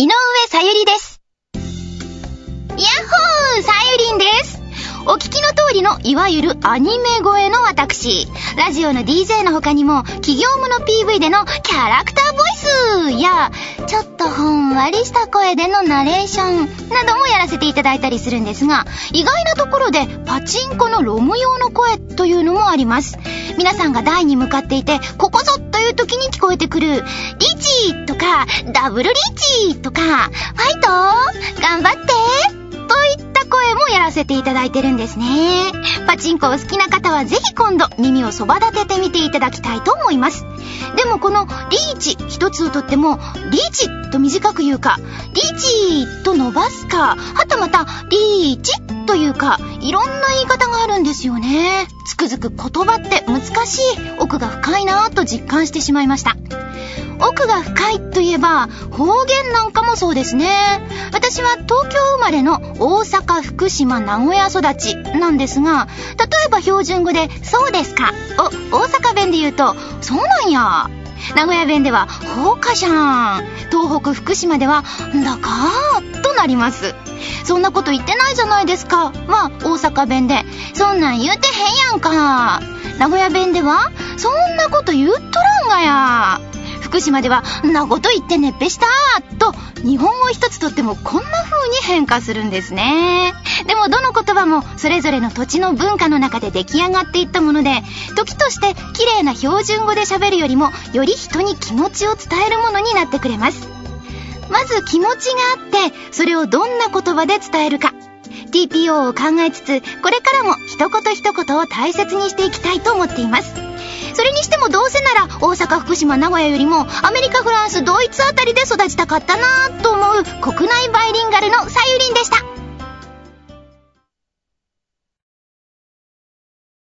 井上さゆりです。やっほー、さゆりんです。お聞きの通りのいわゆるアニメ声の私、ラジオの DJ の他にも企業務の PV でのキャラクターボイスやちょっとほんわりした声でのナレーションなどもやらせていただいたりするんですが、意外なところでパチンコのロム用の声というのもあります。皆さんが台に向かっていてここぞという時に聞こえてくるリーチとかダブルリーチとかファイト頑張ってといった声もやらせていただいてるんですね。パチンコを好きな方はぜひ今度耳をそば立ててみていただきたいと思います。でもこのリーチ一つをとってもリーチと短く言うか、リーチと伸ばすか、はたまたリーチというか、いろんな言い方があるんですよね。つくづく言葉って難しい、奥が深いなぁと実感してしまいました。奥が深いといえば方言なんかもそうですね。私は東京生まれの大阪、福島、名古屋育ちなんですが、例えば標準語でそうですかを大阪弁で言うとそうなんや、名古屋弁ではほうかじゃん、東北福島ではんだかーとなります。そんなこと言ってないじゃないですかは大阪弁でそんなん言うてへんやんか、名古屋弁ではそんなこと言っとらんがや、福島ではんなこと言ってねっぺしたと日本語一つとってもこんな風に変化するんですね。でもどの言葉もそれぞれの土地の文化の中で出来上がっていったもので、時として綺麗な標準語で喋るよりもより人に気持ちを伝えるものになってくれます。まず気持ちがあってそれをどんな言葉で伝えるか TPO を考えつつ、これからも一言一言を大切にしていきたいと思っています。それにしてもどうせなら大阪、福島、名古屋よりもアメリカ、フランス、ドイツあたりで育ちたかったなと思う国内